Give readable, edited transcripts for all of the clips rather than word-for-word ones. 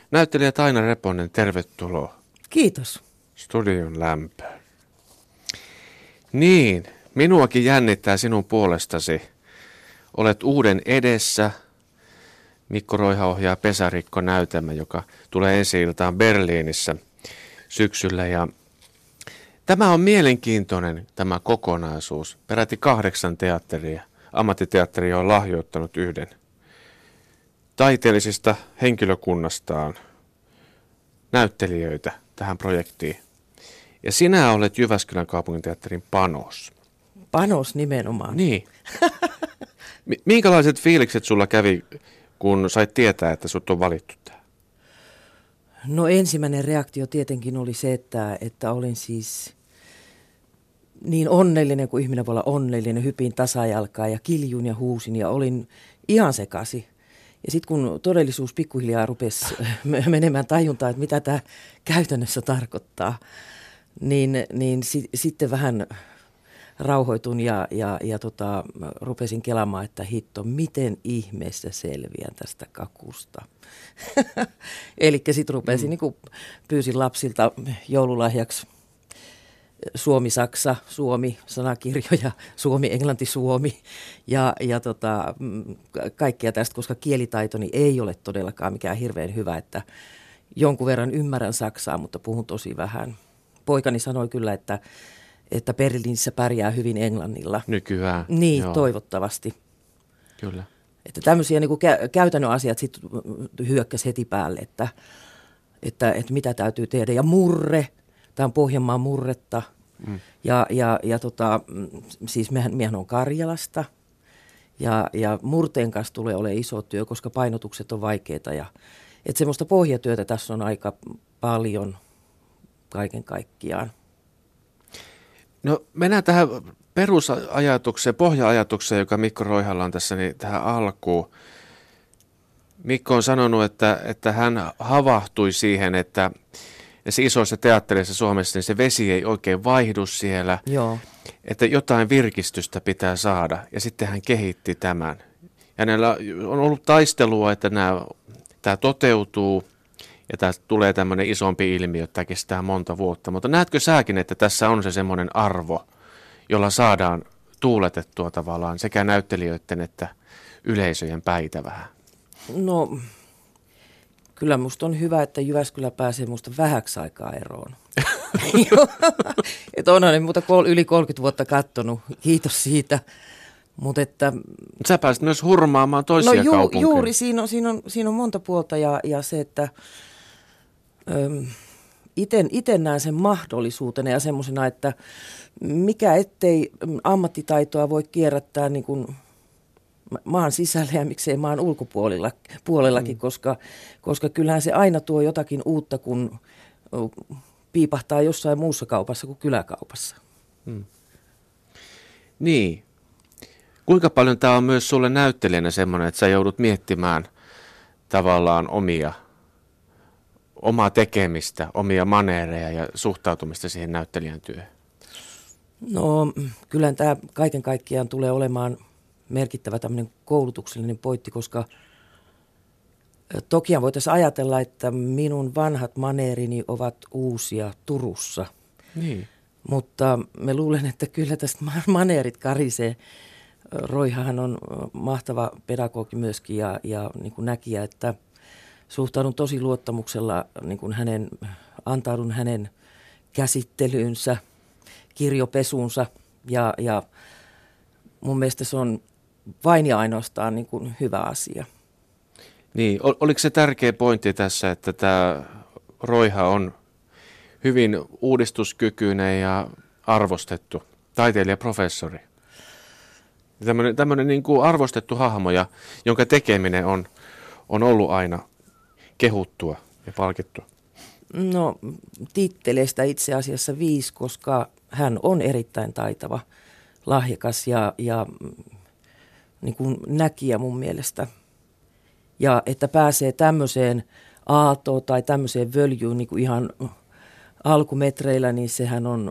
Näyttelijä Taina Reponen, tervetuloa Kiitos. studion lämpöön. Niin, minuakin jännittää sinun puolestasi. Olet uuden edessä. Mikko Roiha ohjaa Pesarikko-näytelmä, joka tulee ensi-iltaan Berliinissä syksyllä. Ja tämä on mielenkiintoinen tämä kokonaisuus. Peräti 8 teatteria, ammattiteatteria on lahjoittanut yhden taiteellisista henkilökunnastaan näyttelijöitä tähän projektiin. Ja sinä olet Jyväskylän kaupunginteatterin panos. Panos nimenomaan. Niin. Minkälaiset fiilikset sulla kävi, kun sait tietää, että sut on valittu tähän? No ensimmäinen reaktio tietenkin oli se, että olin siis niin onnellinen kuin ihminen voi olla onnellinen. Hypin tasajalkaa ja kiljun ja huusin ja olin ihan sekasi. Ja sitten kun todellisuus pikkuhiljaa rupesi menemään tajuntaan, että mitä tämä käytännössä tarkoittaa, niin sitten vähän rauhoitun ja rupesin kelaamaan, että hitto, miten ihmeessä selviän tästä kakusta. Eli sitten rupesin, niin pyysin lapsilta joululahjaksi Suomi-Saksa, Suomi-sanakirjoja, Suomi-Englanti-Suomi ja kaikkea tästä, koska kielitaitoni ei ole todellakaan mikään hirveän hyvä, että jonkun verran ymmärrän saksaa, mutta puhun tosi vähän. Poikani sanoi kyllä, että Berliinissä pärjää hyvin englannilla. Nykyään. Niin, joo. Toivottavasti. Kyllä. Että tämmöisiä niin kuin käytännön asiat sitten hyökkäsi heti päälle, että mitä täytyy tehdä. Ja murre, tämä on Pohjanmaan murretta. Siis mehän on Karjalasta. Ja murteen kanssa tulee olemaan iso työ, koska painotukset on vaikeita. Että semmoista pohjatyötä tässä on aika paljon kaiken kaikkiaan. No mennään tähän perusajatukseen, pohja-ajatukseen, joka Mikko Roihalla on tässä niin tähän alkuun. Mikko on sanonut, että hän havahtui siihen, että näissä isoissa teattereissa Suomessa niin se vesi ei oikein vaihdu siellä. Joo. Että jotain virkistystä pitää saada, ja sitten hän kehitti tämän. Ja hänellä on ollut taistelua, että tämä toteutuu, ja tästä tulee tämmöinen isompi ilmiö, että tämä kestää monta vuotta. Mutta näetkö säkin, että tässä on se semmoinen arvo, jolla saadaan tuuletettua tavallaan sekä näyttelijöiden että yleisöjen päitä vähän? No, kyllä musta on hyvä, että Jyväskylä pääsee musta vähäksi aikaa eroon. Että onhan ne muuta yli 30 vuotta kattonut, kiitos siitä. Mut että, sä pääsit myös hurmaamaan toisia kaupunkeja. Juuri, siinä on monta puolta ja se, että itse näen sen mahdollisuutena ja semmoisena, että mikä ettei ammattitaitoa voi kierrättää niin kuin maan sisällä ja miksei maan ulkopuolellakin, koska kyllähän se aina tuo jotakin uutta, kun piipahtaa jossain muussa kaupassa kuin kyläkaupassa. Niin. Kuinka paljon tämä on myös sulle näyttelijänä semmoinen, että sä joudut miettimään tavallaan omaa tekemistä, omia maneereja ja suhtautumista siihen näyttelijän työhön? No kyllä tämä kaiken kaikkiaan tulee olemaan merkittävä tämmöinen koulutuksellinen pointti, koska tokihan voitaisiin ajatella, että minun vanhat maneerini ovat uusia Turussa. Niin. Mutta mä luulen, että kyllä tästä maneerit karisee. Roihahan on mahtava pedagogi myöskin ja niin kuin näkijä, että suhtaudun tosi luottamuksella niin kuin antaudun hänen käsittelyynsä, kirjopesuunsa ja mun mielestä se on vain ja ainoastaan niin kuin hyvä asia. Niin, oliko se tärkeä pointti tässä, että tämä Roiha on hyvin uudistuskykyinen ja arvostettu taiteilijaprofessori? Tämmöinen niin kuin arvostettu hahmo, jonka tekeminen on ollut aina kehuttua ja palkittua. No titteleistä itse asiassa 5, koska hän on erittäin taitava, lahjakas ja niin kuin näkijä mun mielestä. Ja että pääsee tämmöiseen aaltoon tai tämmöiseen völjyyn niin kuin ihan alkumetreillä, niin sehän on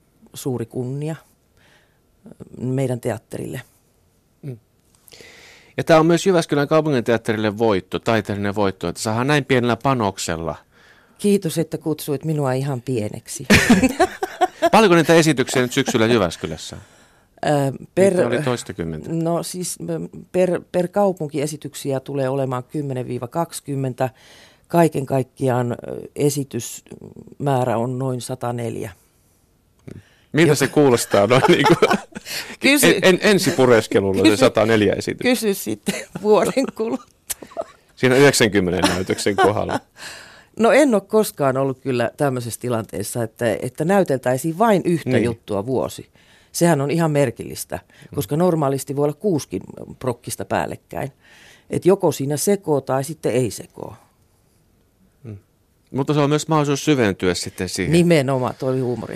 suuri kunnia meidän teatterille. Ja tämä on myös Jyväskylän kaupunginteatterille voitto, taiteellinen voitto, että saadaan näin pienellä panoksella. Kiitos, että kutsuit minua ihan pieneksi. Paljonko niitä esityksiä nyt syksyllä Jyväskylässä? Niitä oli toistakymmentä. No siis per kaupunkiesityksiä tulee olemaan 10-20. Kaiken kaikkiaan esitysmäärä on noin 104. Miltä se kuulostaa noin niin kuin ensipureskelulla se 104 esitys? Kysy sitten vuoden kuluttua. Siinä 90 näytöksen kohdalla. No en ole koskaan ollut kyllä tämmöisessä tilanteessa, että näyteltäisiin vain yhtä juttua vuosi. Sehän on ihan merkillistä, koska normaalisti voi olla 6 prokkista päällekkäin. Että joko siinä sekoo tai sitten ei sekoo. Mutta se on myös mahdollisuus syventyä sitten siihen. Nimenomaan, toi oli huumoria.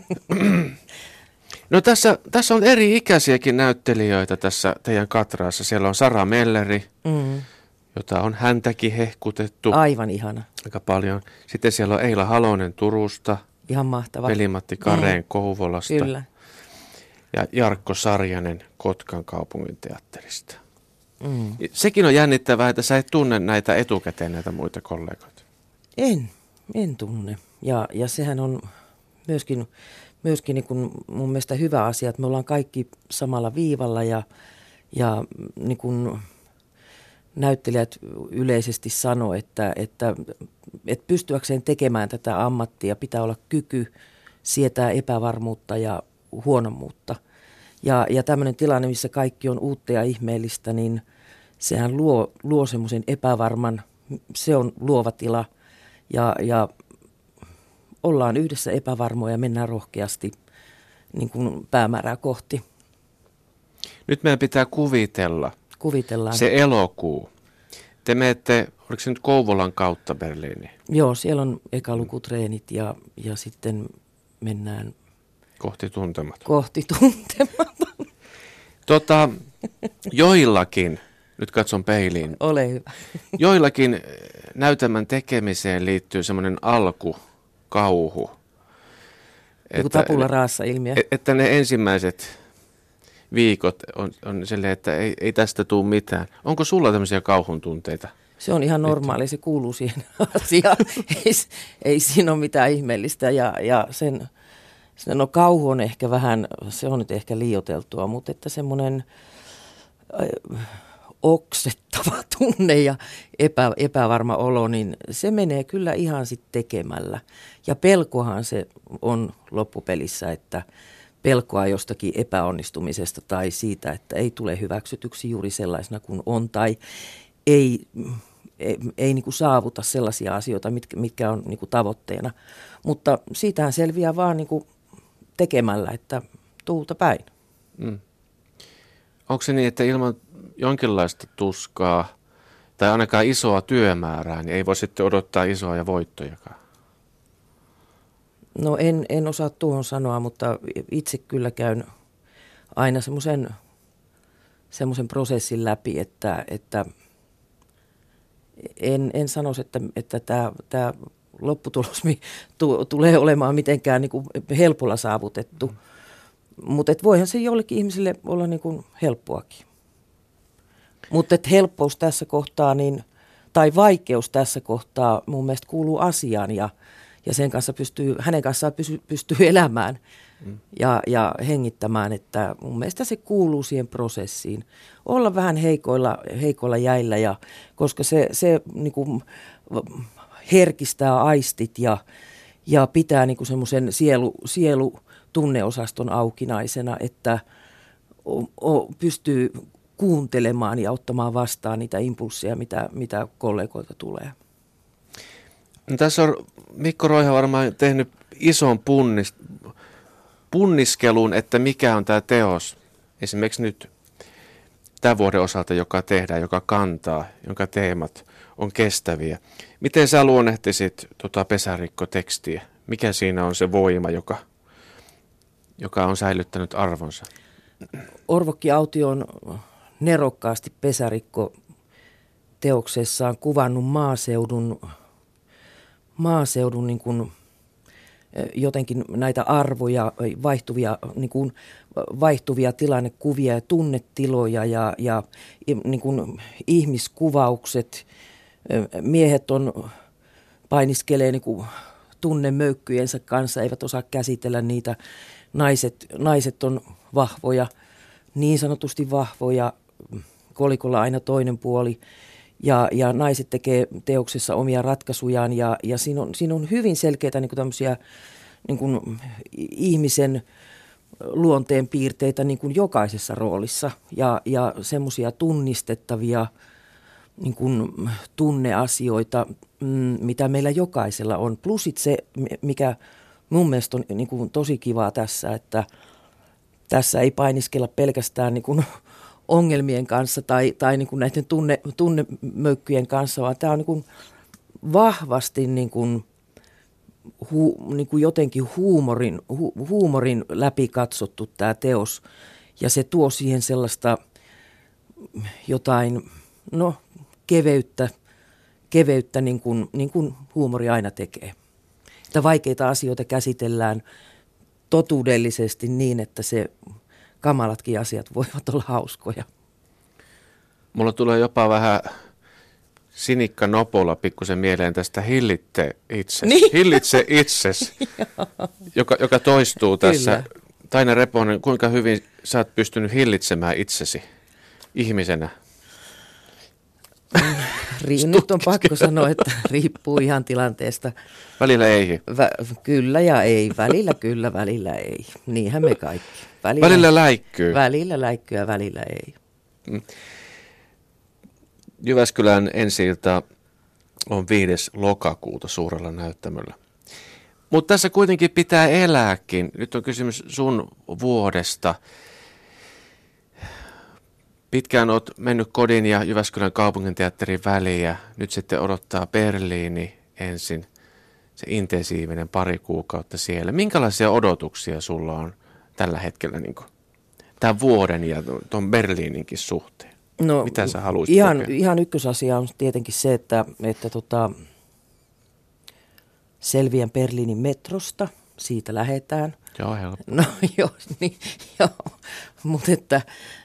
No tässä on eri ikäisiäkin näyttelijöitä tässä teidän katraassa. Siellä on Sara Melleri, jota on häntäkin hehkutettu. Aivan ihana. Aika paljon. Sitten siellä on Eila Halonen Turusta. Ihan mahtava. Veli-Matti Kareen Kouvolasta. Kyllä. Ja Jarkko Sarjanen Kotkan kaupunginteatterista. Sekin on jännittävää, että sä et tunne näitä etukäteen, näitä muita kollegoita. En tunne. Ja sehän on myöskin niin kuin mun mielestä hyvä asia, että me ollaan kaikki samalla viivalla ja niin kuin näyttelijät yleisesti sanoo, että pystyäkseen tekemään tätä ammattia pitää olla kyky sietää epävarmuutta ja huonommuutta. Ja tämmöinen tilanne, missä kaikki on uutta ja ihmeellistä, niin sehän luo semmoisen epävarman, se on luova tila ja ollaan yhdessä epävarmoja ja mennään rohkeasti niin kuin päämäärää kohti. Nyt meidän pitää Kuvitellaan. Se elokuu. Te menette, oliko se nyt Kouvolan kautta Berliiniin? Joo, siellä on ekalukutreenit ja sitten mennään kohti tuntematon. Joillakin, nyt katson peiliin. Ole hyvä. Joillakin näytelmän tekemiseen liittyy semmoinen alkukauhu. Joku tabula rasa ilmiö. Että ne ensimmäiset viikot on silleen, että ei tästä tule mitään. Onko sulla tämmöisiä kauhun tunteita? Se on ihan normaali, se kuuluu siihen asiaan. ei siinä ole mitään ihmeellistä ja sen no kauhu on ehkä vähän, se on nyt ehkä liioiteltua, mutta että semmoinen oksettava tunne ja epävarma olo, niin se menee kyllä ihan sitten tekemällä. Ja pelkohan se on loppupelissä, että pelkoa jostakin epäonnistumisesta tai siitä, että ei tule hyväksytyksi juuri sellaisena kuin on tai ei niin kuin saavuta sellaisia asioita, mitkä on niin kuin tavoitteena. Mutta siitähän selviää vaan niin kuin tekemällä, että tuulta päin. Onko se niin, että ilman jonkinlaista tuskaa tai ainakaan isoa työmäärää, niin ei voi sitten odottaa isoja voittojakaan? No en osaa tuohon sanoa, mutta itse kyllä käyn aina semmoisen prosessin läpi, että en sanoisi, että tämä lopputulos tulee olemaan mitenkään niin kuin helpolla saavutettu. Mutta voihan se jollekin ihmiselle olla niin kuin helppoakin. Mutta helppous tässä kohtaa, tai vaikeus tässä kohtaa mun mielestä kuuluu asiaan ja sen kanssa hänen kanssaan pystyy elämään ja hengittämään, että mun mielestä se kuuluu siihen prosessiin. Olla vähän heikoilla jäillä, koska se niin kuin herkistää aistit ja pitää niin kuin semmoisen sielutunneosaston aukinaisena, että pystyy kuuntelemaan ja ottamaan vastaan niitä impulsseja, mitä kollegoilta tulee. No, tässä on Mikko Roiha varmaan tehnyt ison punniskelun, että mikä on tämä teos, esimerkiksi nyt tämän vuoden osalta, joka tehdään, joka kantaa, jonka teemat on kestäviä. Miten sä luonnehtisit pesärikkotekstiä? Mikä siinä on se voima, joka on säilyttänyt arvonsa? Orvokki Autio on nerokkaasti pesärikko teoksessaan kuvannut maaseudun niin kuin jotenkin näitä arvoja, vaihtuvia tilannekuvia ja tunnetiloja ja niin kuin ihmiskuvaukset. Miehet painiskelee niin kuin tunnemöykkyjensä kanssa, eivät osaa käsitellä niitä. Naiset on vahvoja, niin sanotusti vahvoja, kolikolla aina toinen puoli. Ja naiset tekee teoksessa omia ratkaisujaan ja siinä on hyvin selkeitä niin kuin tämmöisiä niin kuin ihmisen luonteen piirteitä niin kuin jokaisessa roolissa ja semmoisia tunnistettavia niin kuin tunneasioita, mitä meillä jokaisella on. Plus se, mikä mun mielestä on niin kuin tosi kivaa tässä, että tässä ei painiskella pelkästään niin kuin ongelmien kanssa tai niin kuin näiden tunnemöykkyjen kanssa, vaan tämä on niin kuin vahvasti niin kuin jotenkin huumorin läpi katsottu tämä teos. Ja se tuo siihen sellaista jotain, keveyttä niin kuin huumori aina tekee. Että vaikeita asioita käsitellään totuudellisesti niin, että se kamalatkin asiat voivat olla hauskoja. Mulla tulee jopa vähän Sinikka Nopola pikkusen mieleen tästä hillitse itsesi. Niin. Hillitse itsesi, joka toistuu tässä. Kyllä. Taina Reponen, kuinka hyvin sä oot pystynyt hillitsemään itsesi ihmisenä? Nyt on pakko sanoa, että riippuu ihan tilanteesta. Välillä ei. Kyllä ja ei. Välillä kyllä, välillä ei. Niinhän me kaikki. Välillä läikkyy. Välillä läikkyy ja välillä ei. Jyväskylän ensi-ilta on 5. lokakuuta suurella näyttämöllä. Mutta tässä kuitenkin pitää elääkin. Nyt on kysymys sun vuodesta. Pitkään olet mennyt kodin ja Jyväskylän kaupunginteatterin väliä. Nyt sitten odottaa Berliini ensin. Se intensiivinen 2 kuukautta siellä. Minkälaisia odotuksia sulla on tällä hetkellä niin tämän vuoden ja tuon Berliininkin suhteen? No, mitä sä haluaisit ihan ykkösasia on tietenkin se, että selviän Berliinin metrosta. Siitä lähdetään. Joo, helppo. No joo, mutta että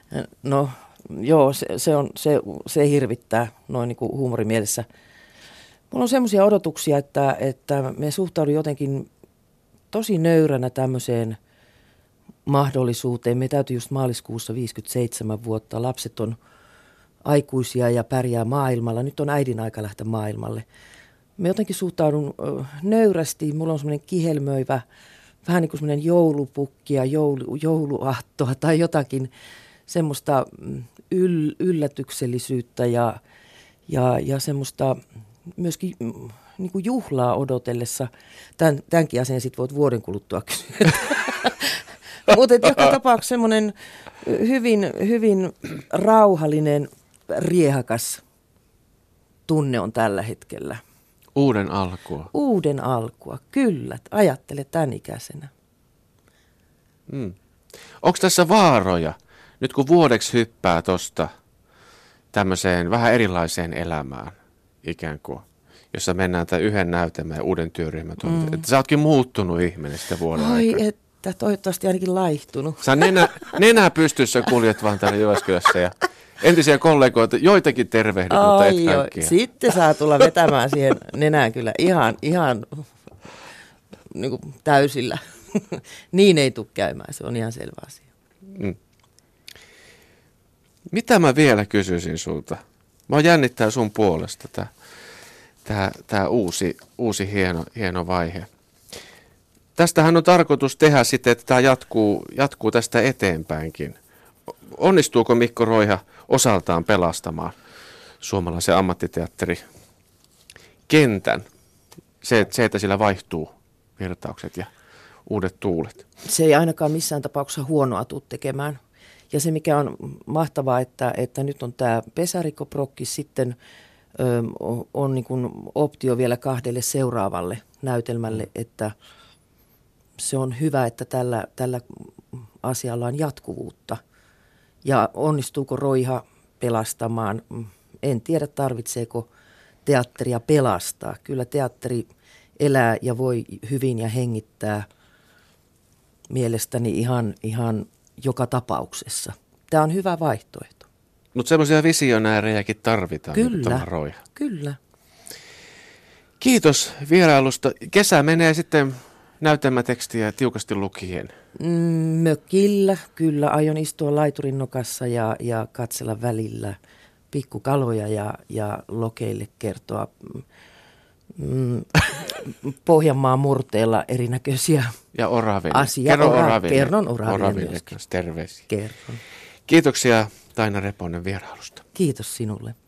se hirvittää noin niin kuin huumorimielessä. Mulla on semmoisia odotuksia, että me suhtaudun jotenkin tosi nöyränä tämmöiseen mahdollisuuteen. Me täytyy just maaliskuussa 57 vuotta. Lapset on aikuisia ja pärjää maailmalla. Nyt on äidin aika lähteä maailmalle. Me jotenkin suhtaudun nöyrästi. Mulla on semmoinen kihelmöivä, vähän niin kuin semmoinen joulupukki ja jouluaattoa tai jotakin semmoista yllätyksellisyyttä ja semmoista myöskin niin kuin juhlaa odotellessa. Tämänkin asian sitten voit vuoden kuluttua kysyä. Mutta joka tapauksessa semmoinen hyvin rauhallinen, riehakas tunne on tällä hetkellä. Uuden alkua, kyllä. Ajattele tämän ikäisenä. Onko tässä vaaroja, nyt kun vuodeksi hyppää tuosta tämmöiseen vähän erilaiseen elämään ikään kuin, jossa mennään tämän yhden näytelmän ja uuden työryhmän toimintaan. Että sä ootkin muuttunut ihminen sitä vuoden aikana. Ai että, toivottavasti ainakin laihtunut. Sä nenä pystyssä kuljet vaan täällä Jyväskylässä ja entisiä kollegoita, joitakin tervehdit, mutta et kaikkia. Sitten saa tulla vetämään siihen nenään kyllä ihan niin kuin täysillä. Niin ei tule käymään, se on ihan selvä asia. Mitä mä vielä kysyisin sulta? Mä jännittää sun puolesta tämä uusi hieno vaihe. Tästähän on tarkoitus tehdä sitten, että tämä jatkuu tästä eteenpäinkin. Onnistuuko Mikko Roiha osaltaan pelastamaan suomalaisen ammattiteatterikentän? Se, että sillä vaihtuu virtaukset ja uudet tuulet. Se ei ainakaan missään tapauksessa huonoa tule tekemään. Ja se, mikä on mahtavaa, että nyt on tämä Pesarikko-prokki, sitten on niin kuin optio vielä 2 seuraavalle näytelmälle, että se on hyvä, että tällä asialla on jatkuvuutta. Ja onnistuuko Roiha pelastamaan? En tiedä, tarvitseeko teatteria pelastaa. Kyllä teatteri elää ja voi hyvin ja hengittää mielestäni ihan joka tapauksessa. Tämä on hyvä vaihtoehto. Mutta semmoisia visionäärejäkin tarvitaan. Kyllä, kyllä. Kiitos vierailusta. Kesä menee sitten näytelmätekstiä tiukasti lukien. Mökillä, kyllä. Aion istua laiturin nokassa ja katsella välillä pikkukaloja ja lokeille kertoa Pohjanmaan murteella erinäköisiä ja oraville. asioita. Kerron oraville terveisiä. Kerron. Kiitoksia Taina Reponen vierailusta. Kiitos sinulle.